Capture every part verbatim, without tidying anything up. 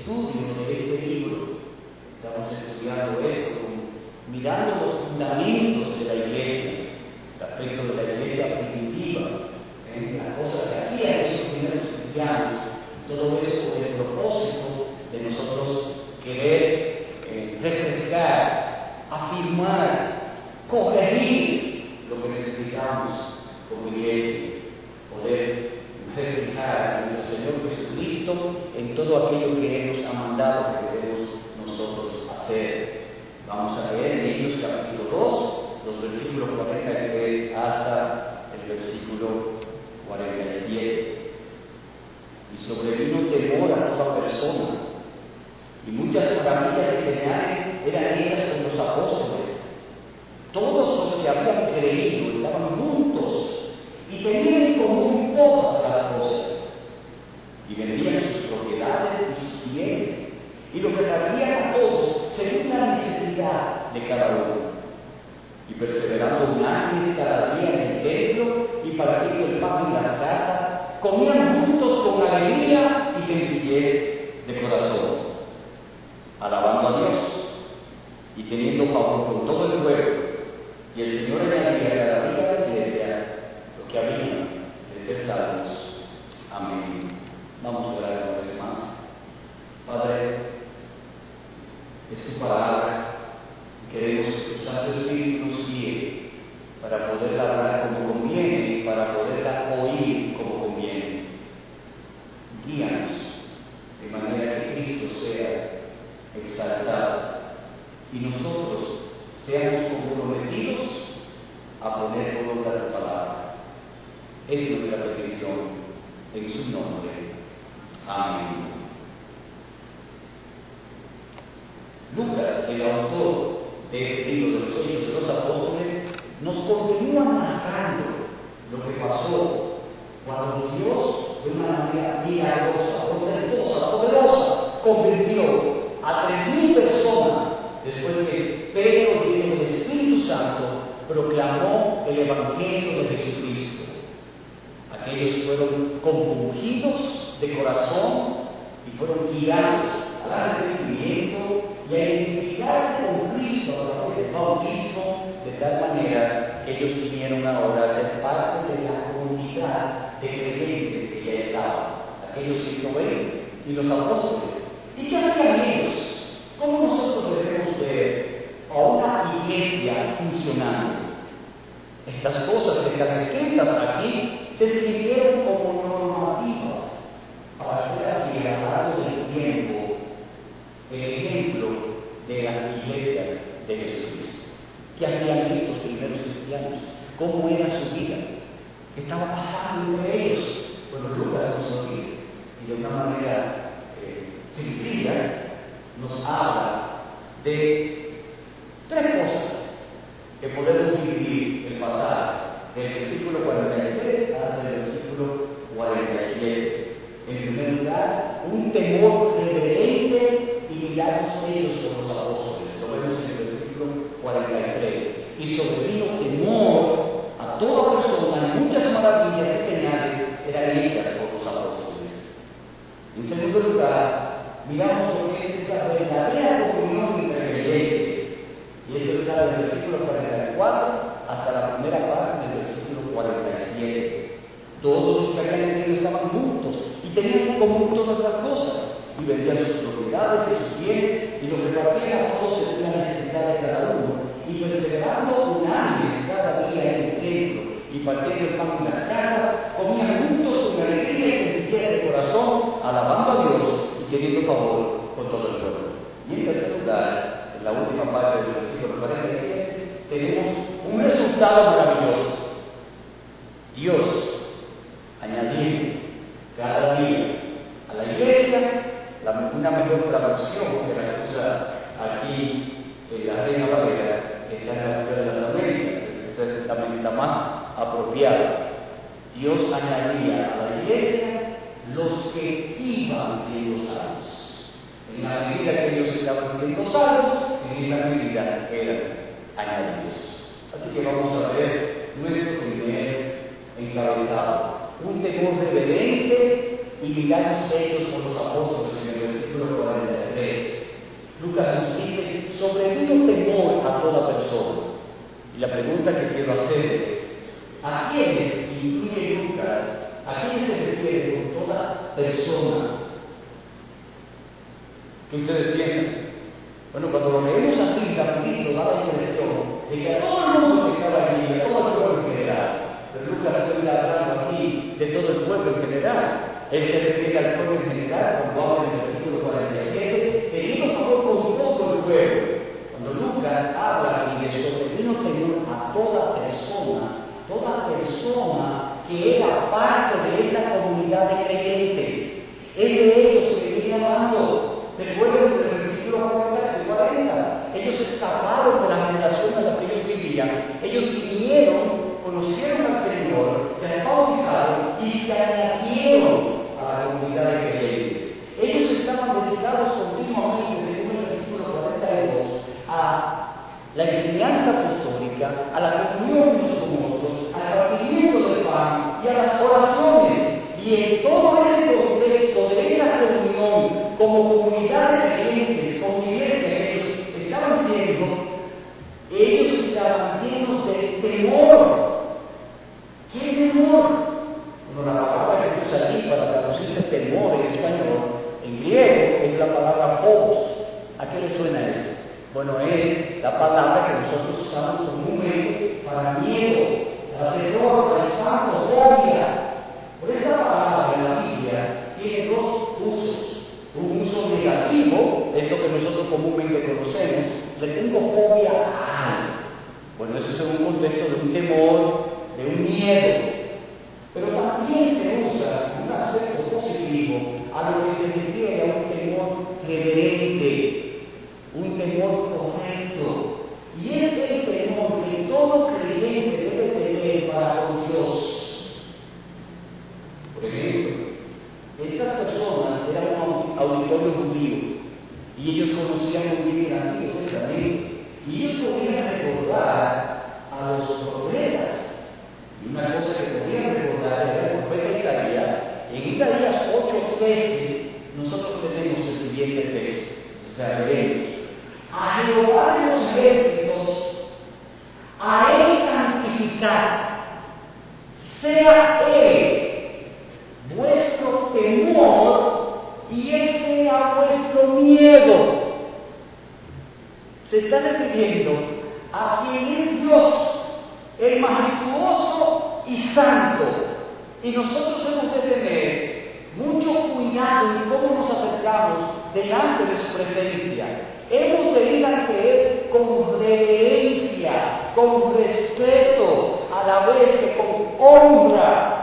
estudio de este libro, estamos estudiando esto, mirando los fundamentos de la iglesia, el aspecto de la iglesia primitiva, ¿eh? las cosas que hacían esos primeros cristianos, todo eso con el propósito de nosotros querer eh, refrescar, afirmar, corregir lo que necesitamos como iglesia, poder reflejar a nuestro Señor Jesucristo en todo aquello que Él nos ha mandado que debemos nosotros hacer. Vamos a leer en Hechos capítulo dos, los versículos cuarenta y tres hasta el versículo cuarenta y siete. Y sobrevino temor a toda persona, y muchas maravillas y señales eran hechas con los apóstoles. Todos los que habían creído estaban juntos y tenían en común todas las cosas, y vendían sus propiedades y sus bienes, y lo repartían a todos según la necesidad de cada uno. Y perseverando unánimes cada día en el templo y partiendo el pan en las casas, comían juntos con alegría y sencillez de corazón, alabando a Dios y teniendo favor con todo el pueblo. Y el Señor añadía cada día a la iglesia lo que había de ser salvos. Amén. Vamos a orar una vez más. Padre, es tu palabra y queremos que tu Santo Espíritu nos guíe para poderla hablar como conviene y para poderla oír como conviene. Guíanos de manera que Cristo sea exaltado y nosotros seamos comprometidos a poner por obra tu palabra. Es nuestra petición en su nombre. Amén. Lucas, el autor de este libro de los Hechos de los Apóstoles, nos continúa narrando lo que pasó cuando Dios, de una manera milagrosa, portentosa, poderosa, convirtió a tres mil personas después que Pedro, lleno del Espíritu Santo, proclamó el Evangelio de Jesucristo. Aquellos fueron compungidos de corazón y fueron guiados al arrepentimiento y a identificarse con Cristo a través del bautismo, de tal manera que ellos vinieron ahora a ser parte de la comunidad de creyentes que ya estaban, aquellos ciento veinte y los apóstoles. ¿Y qué hacían ellos? ¿Cómo nosotros debemos ver a una iglesia funcionando? Estas cosas que están escritas aquí se escribieron como normativas para ser aquí, a lo largo del tiempo, el ejemplo de las iglesias de Jesucristo. ¿Qué hacían estos primeros cristianos? ¿Cómo era su vida? ¿Qué estaba pasando entre ellos? Bueno, Lucas nos lo dice, y de una manera eh, sencilla nos habla de tres cosas que podemos dividir el pasaje del versículo cuarenta y tres hasta el versículo cuarenta y siete. En primer lugar, un temor reverente y milagros hechos por los apóstoles. Lo vemos en el versículo cuarenta y tres. Y sobrevino temor a toda persona, y muchas maravillas y señales eran hechas por los apóstoles. En segundo lugar, miramos lo que es esa verdadera comunión entre creyentes. Y esto está del versículo cuarenta y cuatro hasta la primera parte del versículo cuarenta y siete. Todos los que habían creído estaban juntos y tenían en común todas las cosas, y vendían sus propiedades y sus bienes, y los repartían a todos según la necesidad de cada uno, y perseverando unánimes cada día en el templo, y partiendo el pan en las casas, comían juntos con alegría y sencillez de corazón, alabando a Dios y teniendo favor con todo el pueblo. Y en tercer lugar, en la última parte del versículo cuarenta y siete, tenemos un resultado maravilloso. Dios añadiendo cada día a la iglesia la, una mejor traducción que la que usa aquí en la Reina Valera, que está en la Biblia de las Américas, que es la más apropiada. Dios añadía a la iglesia los que iban siendo salvos. En la medida que ellos estaban siendo salvos, en esa medida eran añadidos. Así que vamos a ver nuestro primer encabezado. Un temor reverente y milagros hechos por los apóstoles en el versículo cuarenta ¿Qué ustedes piensan? Bueno, cuando lo leemos así, también nos da la impresión de que a todo el mundo que estaba allí, a todo el pueblo en general, pero Lucas no está hablando aquí de todo el pueblo en general. Él se refiere al pueblo en general, cuando habla en el versículo cuarenta y siete, teniendo favor con todo el pueblo. Cuando Lucas habla aquí de sobrevino temor a toda persona, toda persona que era parte de esa comunidad de creyentes, es de ellos que viene hablando. Recuerden el versículo cuarenta, ellos escaparon de la generación en la que ellos vivían, ellos vinieron, conocieron al Señor, se bautizaron y se añadieron a la comunidad de creyentes. Ellos estaban dedicados continuamente, según el versículo cuarenta y dos, a la enseñanza apostólica, a la comunión de los otros, al partimiento del pan y a las oraciones. Y en todo ese contexto de esa reunión, como comunidad de creyentes, como iglesia que ellos estaban siendo, ellos estaban llenos de temor. ¿Qué temor? Bueno, la palabra que se usa aquí para traducirse temor en español, en griego, es la palabra phobos. ¿A qué le suena eso? Bueno, es la palabra que nosotros usamos comúnmente para miedo, para terror, para espanto, fobia. Por esta palabra en la Biblia tiene dos usos. Un uso negativo, es lo que nosotros comúnmente conocemos, le tengo fobia a algo. Bueno, eso es en un contexto de un temor, de un miedo. Pero también se usa un aspecto positivo a lo que se refiere a un temor reverente, un temor correcto. Y es el temor que todo creyente debe tener para con Dios. Por ejemplo, estas personas eran un auditorio judío y ellos conocían muy bien el Antiguo Testamento y ellos podían recordar a los profetas. Y una cosa que podían recordar era el profeta Isaías. En Isaías ocho trece nosotros tenemos el siguiente texto. O sea, leemos: a Jehová de los ejércitos, a él santificad, sea él vuestro temor y él sea vuestro miedo. Se está refiriendo a quien es Dios, el majestuoso y santo. Y nosotros hemos de tener mucho cuidado en cómo nos acercamos delante de su presencia. Hemos de ir ante él con reverencia, con respeto, a la vez que con honra.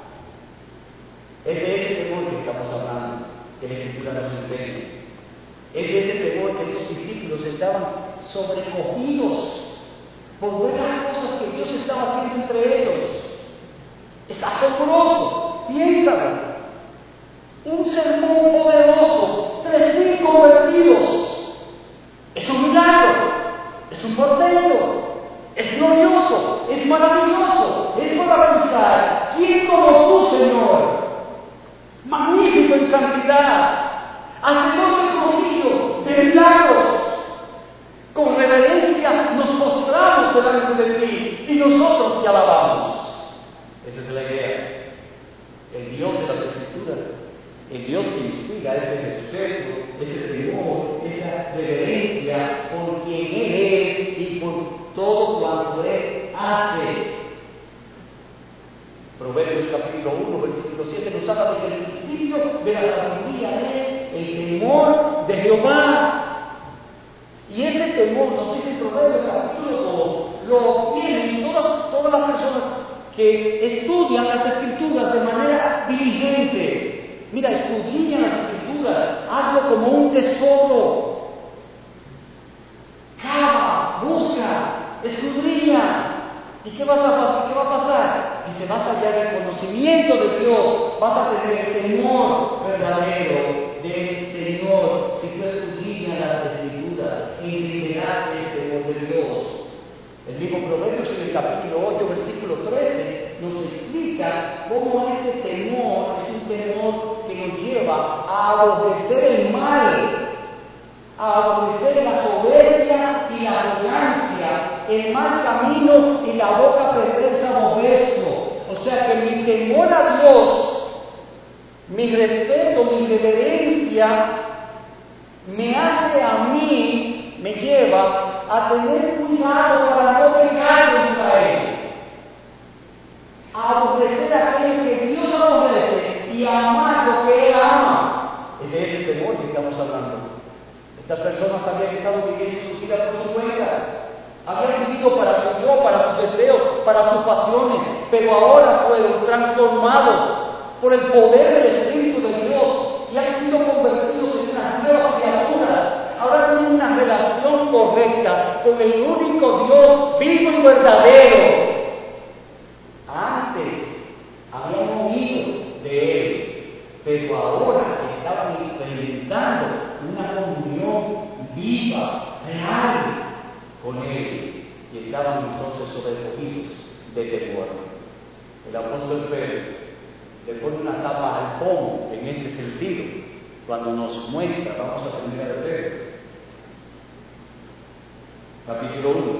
Es de ese temor que estamos hablando, que la Escritura nos enseña. Es de ese temor que los discípulos estaban sobrecogidos por ver las cosas que Dios estaba haciendo entre ellos. Es asombroso, piénsalo. Un sermón poderoso, tres mil convertidos. Es un milagro, es un portento, es glorioso, es maravilloso, es para pensar: ¿quién como tú, Señor? Magnífico en cantidad, hacedor de prodigios, de milagros. Con reverencia nos postramos delante de ti y nosotros te alabamos. Esa es la idea. El Dios de las Escrituras, el Dios que inspira ese respeto, ese temor, esa reverencia por quien Él es y por todo cuanto Él hace. Proverbios capítulo uno, versículo siete nos habla de que el principio de la sabiduría es el temor de Jehová. Y ese temor, nos dice Proverbios capítulo dos, lo obtienen todas, todas las personas que estudian las Escrituras de manera diligente. Mira, escudriña las Escrituras, hazlo como un tesoro. Cava, busca, escudriña. ¿Y qué, vas a pasar? ¿Qué va a pasar? Y se vas a hallar el conocimiento de Dios, vas a tener el temor verdadero del Señor. Si tú escudriñas las Escrituras, entenderás el temor de Dios. El mismo Proverbios en el capítulo ocho, versículo trece, nos explica cómo ese temor es un temor que nos lleva a aborrecer el mal, a aborrecer la soberbia y la arrogancia, el mal camino y la boca perversa modesto. O sea que mi temor a Dios, mi respeto, mi reverencia, me hace a mí, me lleva a tener cuidado para no pecar contra Él, a aborrecer a aquello que Dios aborrece y a amar lo que Él ama. Es de ese temor que estamos hablando. Estas personas habían estado viviendo su vida por su cuenta, habían vivido para su yo, para sus deseos, para sus pasiones, pero ahora fueron transformados por el poder del Espíritu de Dios y han sido convertidos en unas nuevas criaturas. Ahora tienen una relación correcta con el único Dios vivo y verdadero. Antes habían oído de Él, pero ahora estaban experimentando una comunión viva, real con Él, y estaban entonces sobrecogidos de temor. El apóstol Pedro le pone una tapa al pomo en este sentido, cuando nos muestra, vamos a terminar de Pedro, capítulo uno,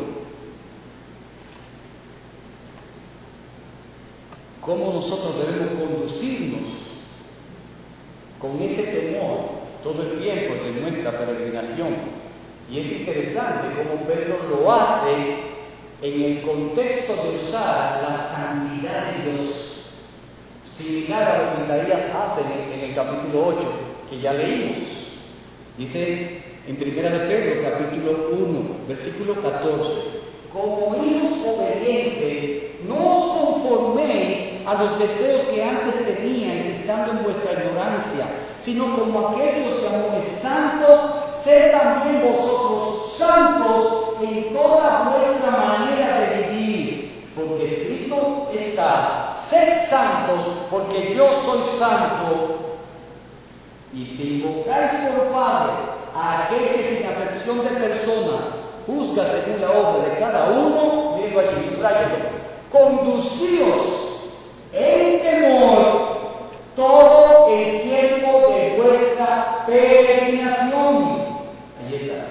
cómo nosotros debemos conducirnos con ese temor todo el tiempo de nuestra peregrinación. Y es interesante cómo Pedro lo hace en el contexto de usar la santidad de Dios, similar a lo que Isaías hace en el, en el capítulo ocho, que ya leímos. Dice en primera de Pedro, capítulo uno, versículo catorce, como hijos obedientes, no os conforméis a los deseos que antes teníais estando en vuestra ignorancia, sino como aquellos que amones santos, sed también vosotros santos en toda vuestra manera de vivir, porque escrito está: sed santos, porque yo soy santo. Y si invocáis por Padre a aquel que sin acepción de personas juzga según la obra de cada uno, digo allí, subrayalo, conducíos en temor todo el tiempo de vuestra peregrinación. Ahí está.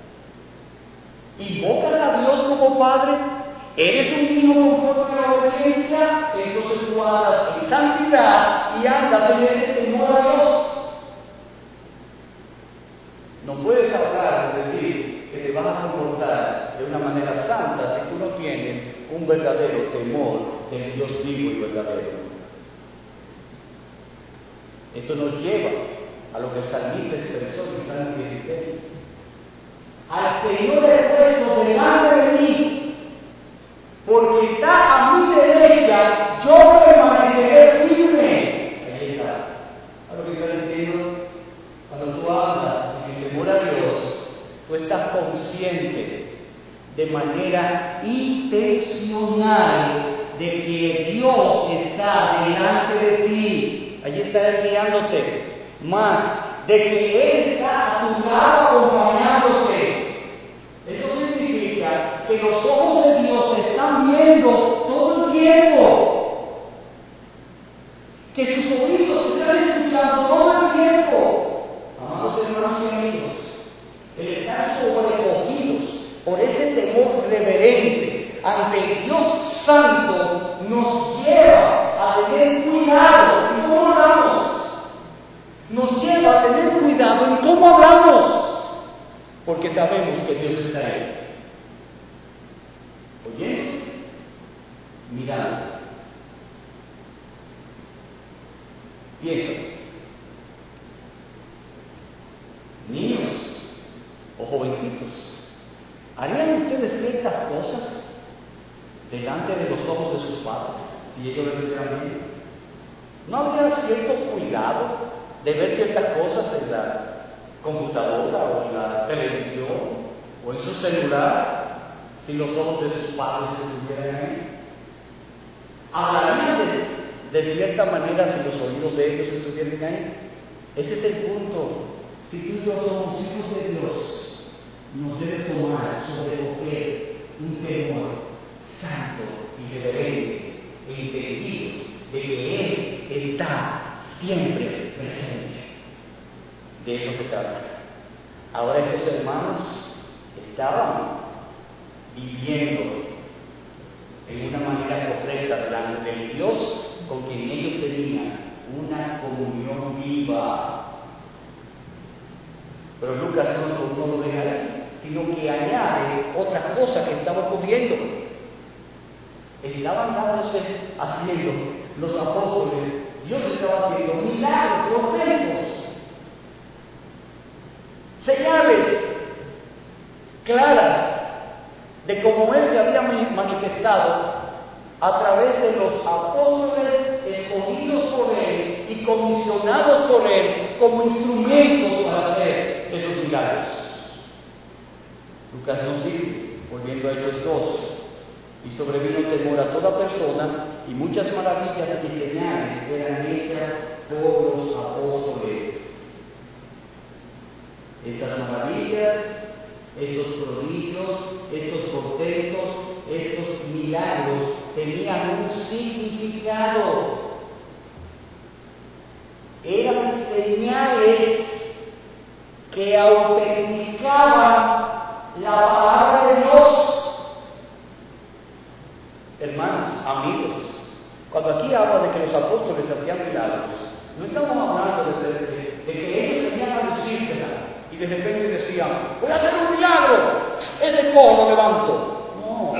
¿Invocas a Dios como Padre? ¿Eres un hijo conforme a la obediencia? Entonces tú andas en santidad y andas en ese temor a Dios. No puedes hablar de decir que te vas a comportar de una manera santa si tú no tienes un verdadero temor del Dios vivo y verdadero. Esto nos lleva a lo que el salmista expresó en Salmo dieciséis. Al Señor he puesto delante de mí, porque está a mi derecha, yo permaneceré firme. Ahí está. A lo que está diciendo, cuando tú hablas en el temor a Dios, tú estás consciente de manera intencional de que Dios está delante de ti. Allí está Él guiándote, más de que Él está a tu lado acompañándote. Eso significa que los ojos de Dios te están viendo todo el tiempo, que sus oídos te están escuchando todo el tiempo. Amados hermanos y amigos, el estar sobrecogidos por ese temor reverente ante el Dios Santo nos lleva a tener cuidado en cómo hablamos. Nos lleva a tener cuidado en cómo hablamos, porque sabemos que Dios está ahí. Oyendo, mirando. Piensa. Niños o jovencitos, ¿harían ustedes ciertas cosas delante de los ojos de sus padres si ellos les vieran bien? ¿No habría cierto cuidado de ver ciertas cosas en la computadora o en la televisión o en su celular si los ojos de sus padres estuvieran ahí? ¿Hablarían de, de cierta manera si los oídos de ellos estuvieran ahí? Ese es el punto. Si tú y yo somos hijos de Dios, nos debe tomar sobrecoger un temor santo y reverente e entendido de que Él está siempre presente. De eso se trata. Ahora estos hermanos estaban viviendo en una manera correcta delante del Dios con quien ellos tenían una comunión viva. Pero Lucas no, no lo deja ahí, sino que añade otra cosa que estaba ocurriendo. Estaban dándose, haciendo los apóstoles, Dios estaba haciendo milagros, prodigios, señales claras de cómo Él se había manifestado a través de los apóstoles escogidos por Él y comisionados por Él como instrumentos para hacer esos milagros. Lucas nos dice, volviendo a Hechos dos, y sobrevino temor a toda persona, y muchas maravillas y señales eran hechas por los apóstoles. Estas maravillas, estos prodigios, estos portentos, estos milagros tenían un significado. Eran señales que autenticaban la palabra de Dios. Hermanos, amigos, cuando aquí habla de que los apóstoles hacían milagros, no estamos hablando de, de, de que ellos tenían a lucírsela y de repente decían, voy a hacer un milagro, ese cojo lo levanto. No.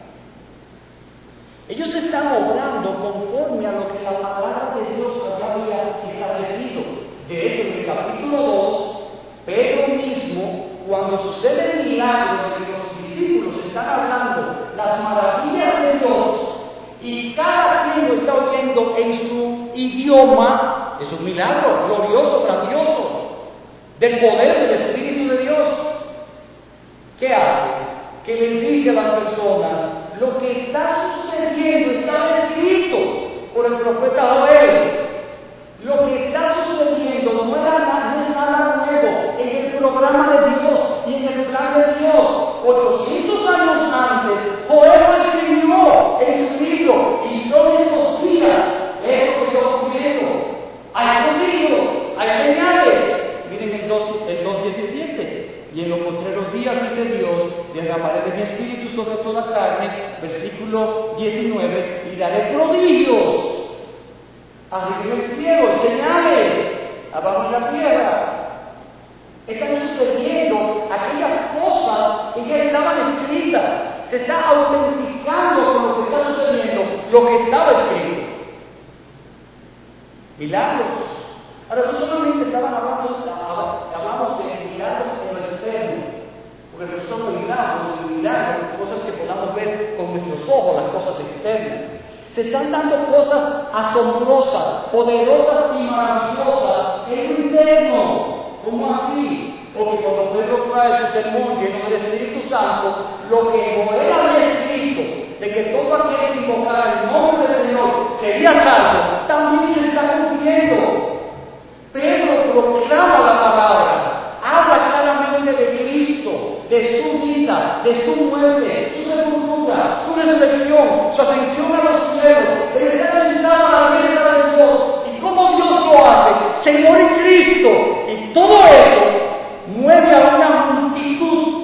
Ellos están obrando conforme a lo que la palabra de Dios había establecido. De hecho, en el capítulo dos, Pedro mismo, cuando sucede el milagro de que los discípulos están hablando las maravillas de Dios y cada quien lo está oyendo en su idioma, es un milagro glorioso, grandioso, del poder del Espíritu de Dios. ¿Qué hace? Que le dice a las personas, lo que está sucediendo está escrito por el profeta Joel. Lo que está sucediendo no es nada, no es nada nuevo en el programa de Dios y en el plan de Dios. ochocientos años antes, Joel lo escribió en su libro, y son estos días, esto que está ocurriendo. Hay prodigios, hay señales. Miren el dos diecisiete. Y en los postreros días, dice Dios, derramaré de mi espíritu sobre toda carne, versículo diecinueve, y daré prodigios. Arriba el cielo, señales, abajo en la tierra. Están sucediendo aquellas cosas que ya estaban escritas. Se está autenticando con lo que está sucediendo, lo que estaba escrito. Milagros. Ahora, no solamente estaban hablando, hablamos de milagros en lo externo, porque no son milagros, milagros, cosas que podamos ver con nuestros ojos, las cosas externas. Se están dando cosas asombrosas, poderosas y maravillosas en lo interno. ¿Cómo así? Porque cuando Pedro trae su sermón lleno del Espíritu Santo, lo que Joel había escrito, de que todo aquel que invocara el nombre del Señor sería salvo, también se está cumpliendo. Pedro proclama la palabra, habla claramente de Cristo, de su vida, de su muerte, su sepultura, su resurrección, su ascensión a los cielos, de que está sentado a la mesa de Dios, y cómo Dios lo hace, Señor y Cristo, y todo eso mueve a una multitud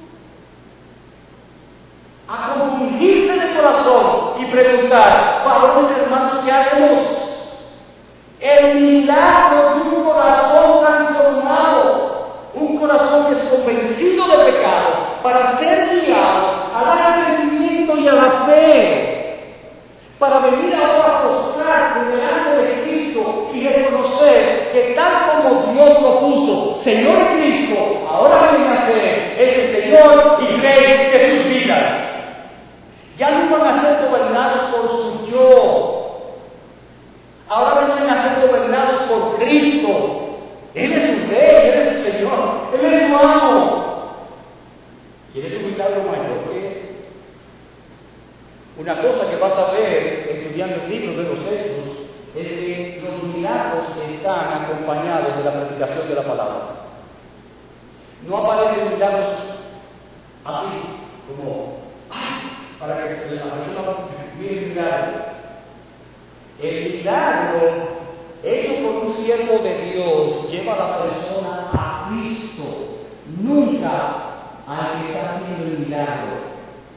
a confligirse de corazón y preguntar, varones hermanos, ¿qué haremos? El milagro de un corazón transformado, un corazón que es convencido de pecado, para ser guiado al arrepentimiento y a la fe, para venir ahora a postrarse delante de Cristo y reconocer que tal como Dios lo puso, Señor Cristo, ahora viene a ser el Señor y Rey de sus vidas. Ya no van a ser gobernados por su yo. Ahora van a ser gobernados por Cristo. Él es su Rey, Él es su Señor, Él es su amo. ¿Quieres un milagro mayor que este? Una cosa que vas a ver estudiando el libro de los Hechos es que los milagros están acompañados de la predicación de la palabra. No aparecen milagros así, como, ¡ay! Para que la persona mire el milagro. El milagro hecho por un siervo de Dios lleva a la persona a Cristo, nunca al que está haciendo el milagro.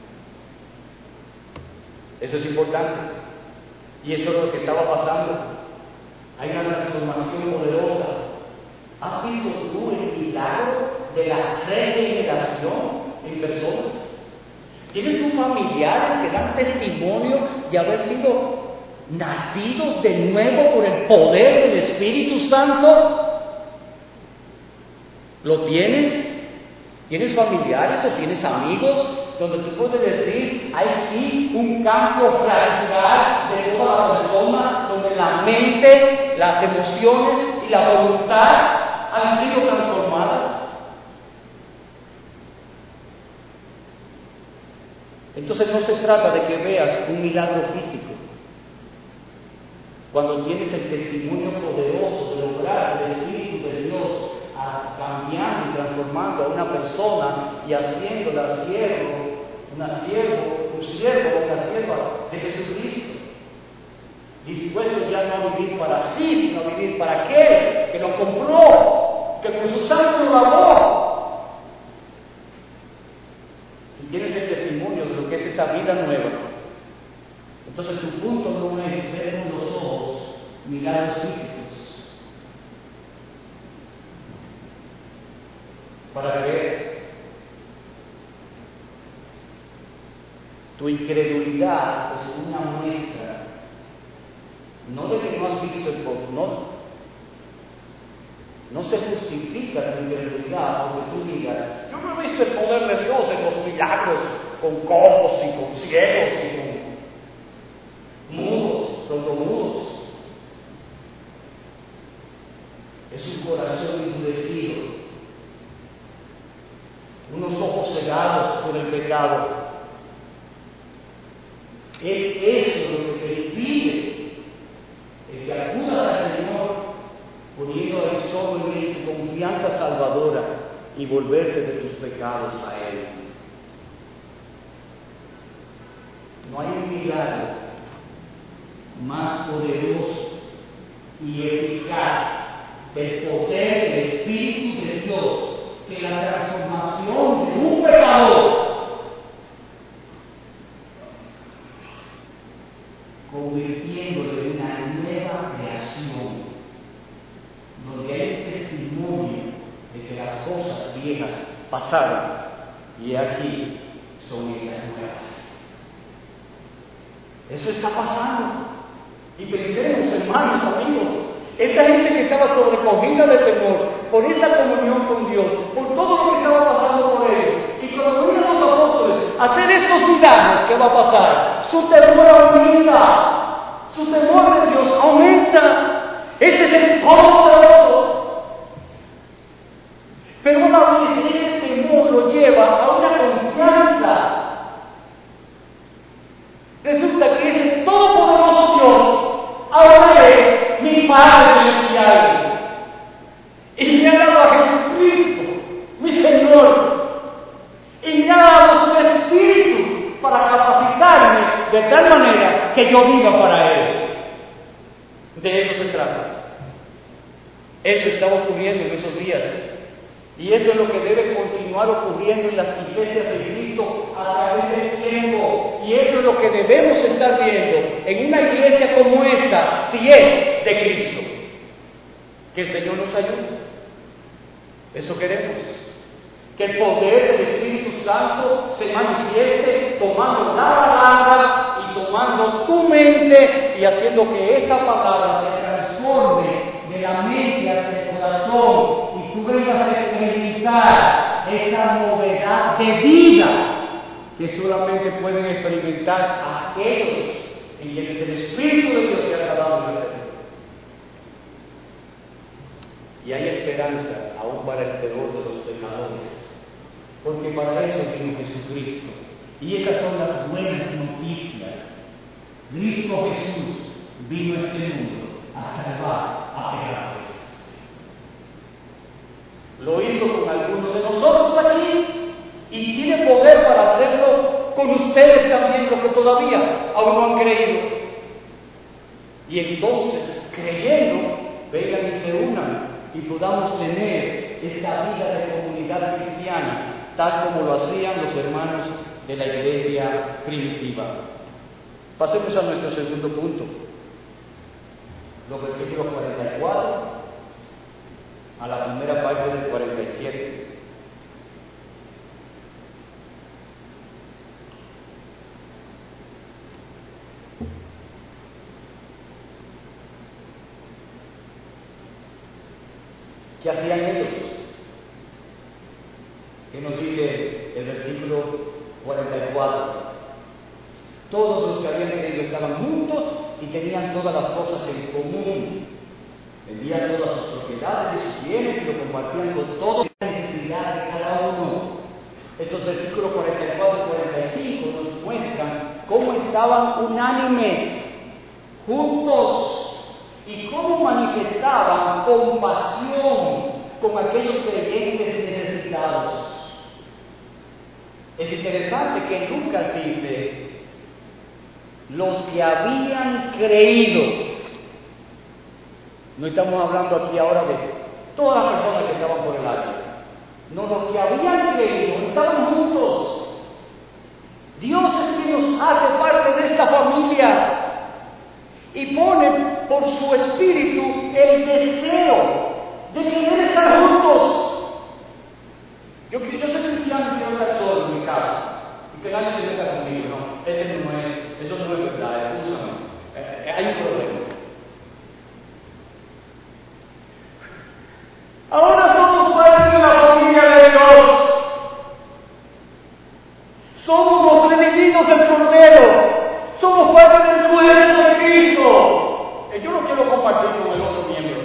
Eso es importante. Y esto es lo que estaba pasando. Hay una transformación poderosa. ¿Has visto tú el milagro de la regeneración en personas. ¿Tienes tus familiares que dan testimonio de haber sido nacidos de nuevo por el poder del Espíritu Santo? ¿Lo tienes? ¿Tienes familiares o tienes amigos donde tú puedes decir, hay sí un cambio radical de toda la persona, donde la mente, las emociones y la voluntad han sido transformadas? Entonces no se trata de que veas un milagro físico. Cuando tienes el testimonio poderoso de lograr el Espíritu de Dios cambiando y transformando a una persona y haciéndola siervo, una siervo, un siervo, una sierva de Jesucristo, dispuesto ya no a vivir para sí, sino a vivir para aquel que lo compró, que con su sangre lo lavó. Y tienes el testimonio de lo que es esa vida nueva. Entonces tu punto no es ver con los ojos milagros físicos, para ver. Tu incredulidad es una muestra, no de que no has visto el poder, no, no se justifica tu incredulidad porque tú digas, yo no he visto el poder de Dios en los milagros con cojos y con ciegos y con mudos, sordomudos. Es un corazón endurecido, unos ojos cegados por el pecado. Es eso lo que te impide el que acudas al Señor poniendo a Él solo en Él tu confianza salvadora y volverte de tus pecados a Él. No hay un milagro más poderoso y eficaz del poder del Espíritu de Dios que la transformación de un pecador, convirtiéndolo en una nueva creación, donde hay un testimonio de que las cosas viejas pasaron y aquí son ellas nuevas. Eso está pasando. Y pensemos, hermanos, amigos, esta gente que estaba sobrecogida de temor, por esa comunión con Dios, por todo lo que estaba pasando por ellos, y cuando venían los apóstoles a hacer estos milagros, ¿qué va a pasar? Su temor aumenta, su temor de Dios aumenta. Ese es el poderoso. Pero una vez ese temor lo lleva a una confianza. Resulta que ese todopoderoso Dios ahora es mi Padre celestial y me ha dado a Jesucristo, mi Señor, y me ha dado su Espíritu para capacitarme de tal manera que yo viva para Él. De eso se trata. Eso está ocurriendo en esos días. Y eso es lo que debe continuar ocurriendo en las iglesias de Cristo a través del tiempo. Y eso es lo que debemos estar viendo en una iglesia como esta, si es de Cristo. Que el Señor nos ayude. Eso queremos. Que el poder del Espíritu Santo se manifieste tomando la palabra y tomando tu mente y haciendo que esa palabra te transforme de la mente hacia el corazón. Tú vengas a experimentar esa novedad de vida que solamente pueden experimentar aquellos en quienes el Espíritu de Dios se ha dado en la vida. Y hay esperanza aún para el peor de los pecadores, porque para eso vino Jesucristo. Y esas son las buenas noticias. Cristo Jesús vino a este mundo a salvar a pecadores. Lo hizo con algunos de nosotros aquí y tiene poder para hacerlo con ustedes también, los que todavía aún no han creído. Y entonces, creyendo, vengan y se unan y podamos tener esta vida de comunidad cristiana, tal como lo hacían los hermanos de la iglesia primitiva. Pasemos a nuestro segundo punto, los versículos cuarenta y cuatro a la primera parte del cuarenta y siete. ¿Qué hacían ellos? ¿Qué nos dice el versículo cuarenta y cuatro? Todos los que habían creído estaban juntos y tenían todas las cosas en común. Vendían todas sus propiedades y sus bienes y lo compartían con todos. La necesidad de cada uno. Estos versículos cuarenta y cuatro y cuarenta y cinco nos muestran cómo estaban unánimes, juntos, y cómo manifestaban compasión con aquellos creyentes necesitados. Es interesante que Lucas dice, los que habían creído. No estamos hablando aquí ahora de todas las personas que estaban por el área. No, los que habían creído estaban juntos. Dios es quien nos hace parte de esta familia y pone por su espíritu el deseo de querer estar juntos. Yo, yo soy cristiano y quiero estar solo en mi casa y que nadie se meta conmigo. No, ese no es, eso no es verdad, escúchame. Eh, hay un problema. Ahora somos parte de la familia de Dios. Somos los redimidos del Cordero. Somos parte del cuerpo de Cristo. Yo no quiero compartir con el otro miembro.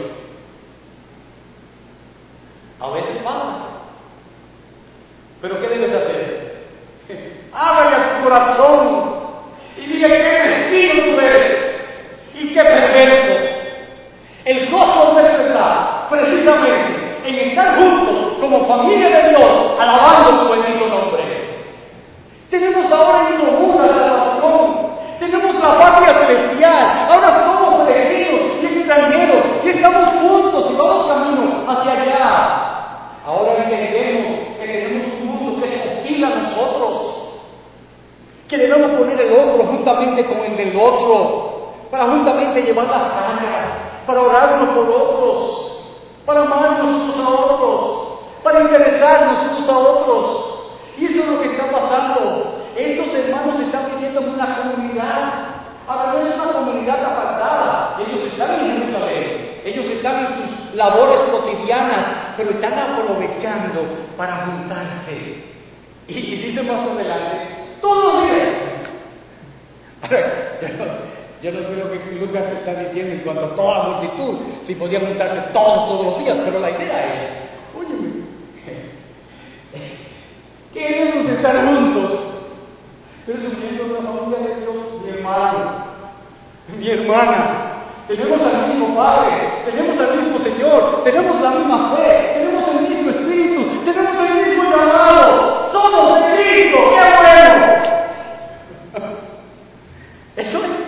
A veces pasa. Pero ¿qué debes hacer? Ábrele a tu corazón y dile qué vestido tú eres y qué perverso. El gozo nuestro está precisamente en estar juntos como familia de Dios, alabando su bendito nombre. Tenemos ahora en común la salvación, tenemos la patria celestial, ahora somos peregrinos y extranjeros y estamos juntos y vamos camino hacia allá. Ahora entendemos que tenemos un mundo que es hostil a nosotros, que debemos poner el hombro juntamente con el del otro, para juntamente llevar las cargas, para orar unos por otros, para amarnos unos a otros, para interesarnos unos a otros. Y eso es lo que está pasando. Estos hermanos están viviendo en una comunidad. Ahora no es una comunidad apartada. Ellos están en Jerusalén. Ellos están en sus labores cotidianas, pero están aprovechando para juntarse. Y, y dice más adelante, todos los días. Yo no sé lo que Lucas está diciendo en cuanto a toda la multitud, si podían juntarse todos, todos los días, pero la idea es, óyeme, queremos estar juntos, pero subiendo la familia de Dios, mi hermano, mi hermana, tenemos al mismo Padre, tenemos al mismo Señor, tenemos la misma fe, tenemos el mismo Espíritu, tenemos el mismo llamado, somos de Cristo, ¡qué bueno! Eso es.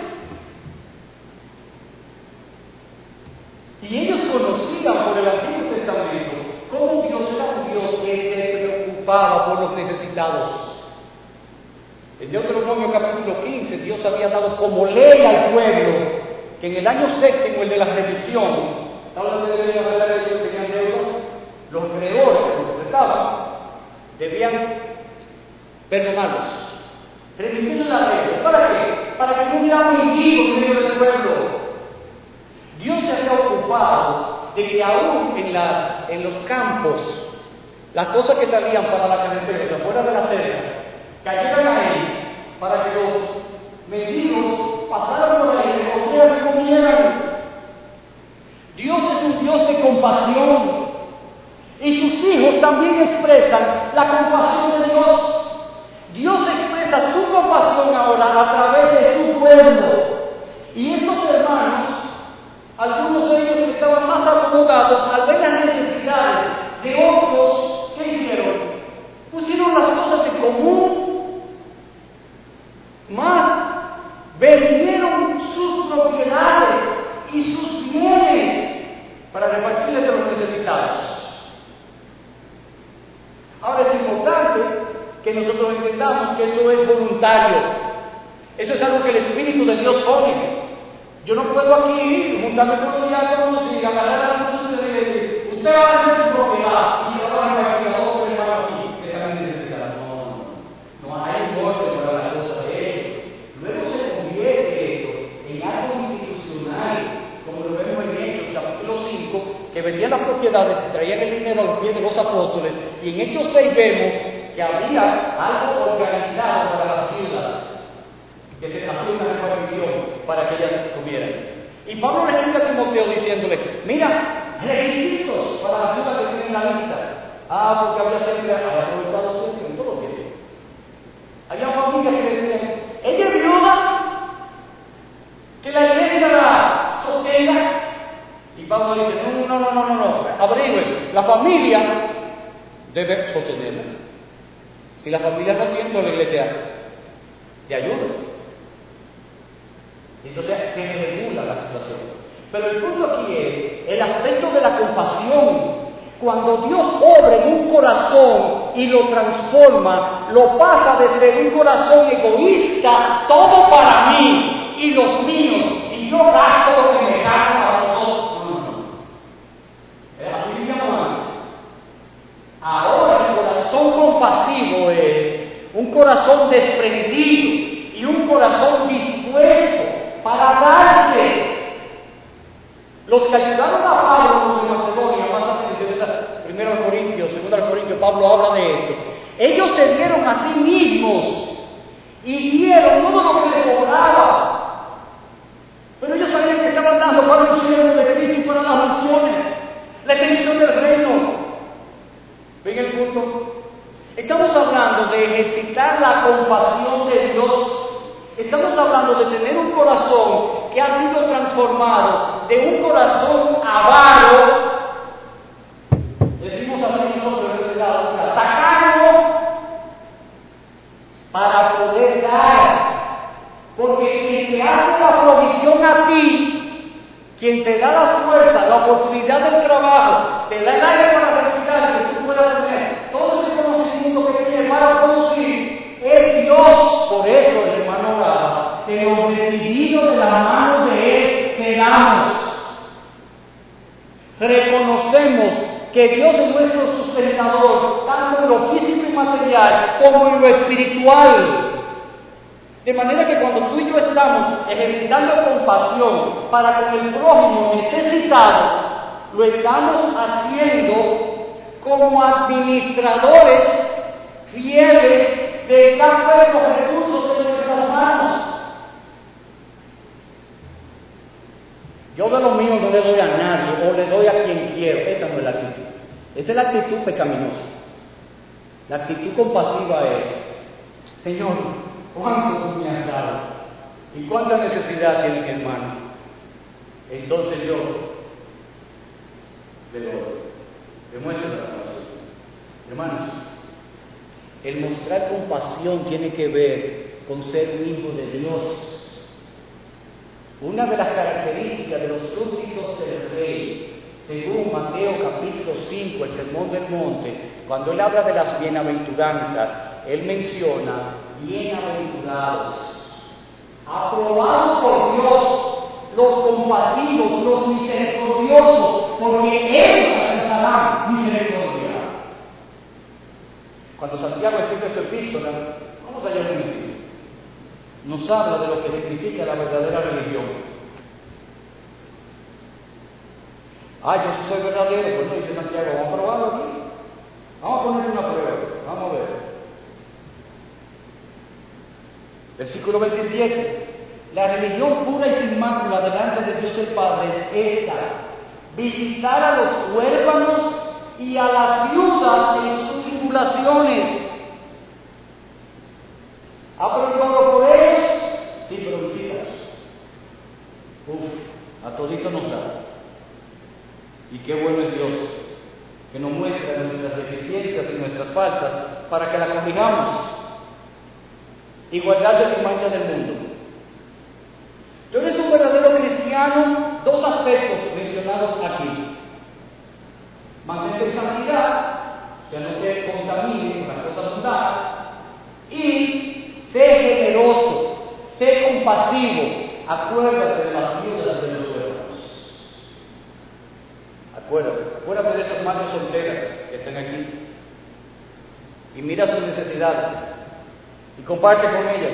Y ellos conocían por el Antiguo Testamento cómo Dios era un Dios que se preocupaba por los necesitados. En Deuteronomio capítulo quince, Dios había dado como ley al pueblo que en el año séptimo, el de la revisión, ¿saben de debían hacer ellos que tenían deudas? Los creadores, los que estaban, debían perdonarlos, remitirles la deuda. ¿Para qué? Para que no hubiera mendigos en medio del pueblo. Dios se había ocupado de que aún en, las, en los campos, las cosas que salían para la carretera, o sea, fuera de la cerca, cayeran ahí para que los mendigos pasaran por ahí, se cogieran y comieran. Dios es un Dios de compasión y sus hijos también expresan la compasión de Dios. Dios expresa su compasión ahora a través de su pueblo. Y estos hermanos, algunos de ellos que estaban más acomodados al ver las necesidades de otros, ¿qué hicieron? Pusieron las cosas en común, más vendieron sus propiedades y sus bienes para repartirles a los necesitados. Ahora es importante que nosotros entendamos que eso es voluntario. Eso es algo que el Espíritu de Dios pone. Yo no puedo aquí juntarme con los diáconos y agarrar a la multitud y decir, usted va a tener su propiedad y yo voy a repartir a otro hermano aquí que están necesitados. No, no hay un orden para la cosa de eso. Luego se convierte esto en algo institucional, como lo vemos en Hechos capítulo cinco, que vendían las propiedades, traían dinero a los pies de los apóstoles, y en Hechos seis vemos que había algo organizado para las viudas, que se hacía una repartición para que ellas comieran. Y Pablo le escribe a Timoteo diciéndole, mira, requisitos para las viudas que tienen la lista. Ah, porque había siempre, había aprovechado siempre en todo tiempo. Había familias que decían, ella es viuda, que la iglesia la sostenga. Y Pablo dice, no, no, no, no, no, no, averigüen, la familia debe sostenerla. Si la familia no tiene, la iglesia te ayuda. Entonces se regula la situación. Pero el punto aquí es el aspecto de la compasión. Cuando Dios obra en un corazón y lo transforma, lo pasa desde un corazón egoísta, todo para mí y los míos, y yo gasto lo que me gasto para vosotros. No, no, no. Así llamo antes. Ahora el corazón compasivo es un corazón desprendido y un corazón dispuesto para darse. Los que ayudaron a Pablo, los de Macedonia, más atención, primero al Corintio, segundo al Corintio, Pablo habla de esto. Ellos se dieron a sí mismos y dieron todo lo que les cobraba. Pero ellos sabían que estaban dando para el cielo de Cristo y para las naciones, la extensión del reino. ¿Ven el punto? Estamos hablando de ejercitar la compasión de Dios. Estamos hablando de tener un corazón que ha sido transformado de un corazón avaro, decimos así nosotros, tacaño, para poder dar. Porque quien te hace la provisión a ti, quien te da la fuerza, la oportunidad del trabajo, te da el aire para respirar, que tú puedas tener todo ese conocimiento que tienes para producir, es Dios. Por eso, el hermano oraba, que los decididos de la mano de Él quedamos. Reconocemos que Dios es nuestro sustentador, tanto en lo físico y material como en lo espiritual. De manera que cuando tú y yo estamos ejercitando compasión para con el prójimo necesitado, lo estamos haciendo como administradores fieles de cada uno de los recursos de nuestras manos. Yo de lo mío no le doy a nadie o le doy a quien quiero. Esa no es la actitud. Esa es la actitud pecaminosa. La actitud compasiva es, Señor, ¿cuánto tú me has dado? ¿Y cuánta necesidad tiene mi hermano? Entonces yo le doy. Demuestra la compasión. Hermanos, el mostrar compasión tiene que ver con ser un hijo de Dios. Una de las características de los súbditos del rey, según Mateo capítulo cinco, el Sermón del Monte, cuando él habla de las bienaventuranzas, él menciona bienaventurados, aprobados por Dios, los compasivos, los misericordiosos, porque ellos alcanzarán misericordia. Cuando Santiago escribe esta epístola, vamos allá un momentito, nos habla de lo que significa la verdadera religión. Ah, yo sí soy verdadero, pues no dice Santiago, vamos a probarlo aquí. Vamos a ponerle una prueba, vamos a ver. Versículo veintisiete. La religión pura y sin mácula delante de Dios el Padre es esta: visitar a los huérfanos y a las viudas en sus tribulaciones. ¿Ha preocupado por ellos? Sí, pero visítalos. Uf, a todito nos da. Y qué bueno es Dios, que nos muestra nuestras deficiencias y nuestras faltas para que las corrijamos y guardarse sin mancha del mundo. Tú eres un verdadero cristiano, dos aspectos mencionados aquí. Mantente en santidad, que no te contamine con las cosas mundanas, y sé generoso, sé compasivo, acuérdate de las viudas de los huérfanos. Acuérdate, acuérdate de esas madres solteras que están aquí, y mira sus necesidades, y comparte con ellas.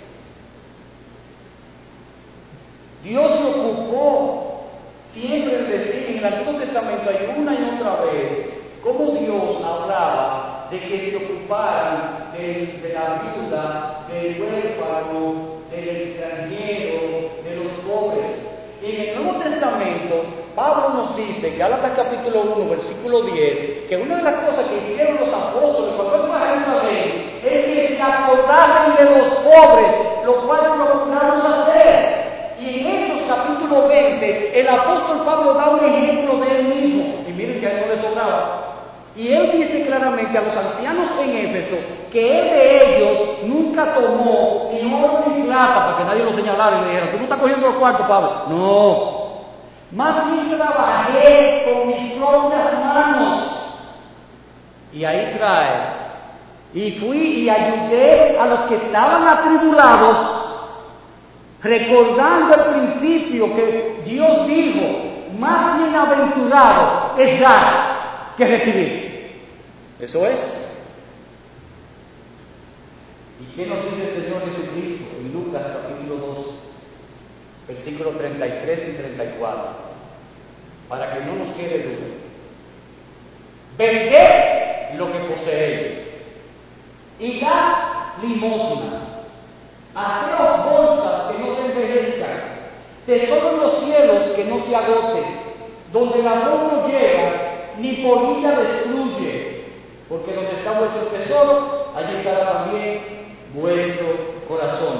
Dios se ocupó siempre en decir, en el Antiguo Testamento hay una y otra vez, cómo Dios hablaba de que se ocuparan de, de la viuda, del huérfano, del extranjero, de los pobres. Y en el Nuevo Testamento, Pablo nos dice, Gálatas capítulo uno, versículo diez, que una de las cosas que hicieron los apóstoles cuando fue a Jerusalén es que se acordasen de los pobres, lo cual procuramos hacer. Y en Hechos capítulo veinte, el apóstol Pablo da un ejemplo de él mismo. Y miren que a él no le sobraba. Y él dice claramente a los ancianos en Éfeso que él de ellos nunca tomó ni oro ni plata, para que nadie lo señalara y le dijera, tú no estás cogiendo los cuartos, Pablo. No. Más bien trabajé con mis propias manos. Y ahí trae. Y fui y ayudé a los que estaban atribulados, recordando el principio que Dios dijo, más bienaventurado es dar que recibir. Eso es. ¿Y qué nos dice el Señor Jesucristo en Lucas capítulo dos, versículos treinta y tres y treinta y cuatro? Para que no nos quede duda. Vended lo que poseéis y dad limosna. Haceos bolsas que no se envejezcan, tesoro en los cielos que no se agote, donde el ladrón no llega ni polilla destruye, porque donde está vuestro tesoro, allí estará también vuestro corazón.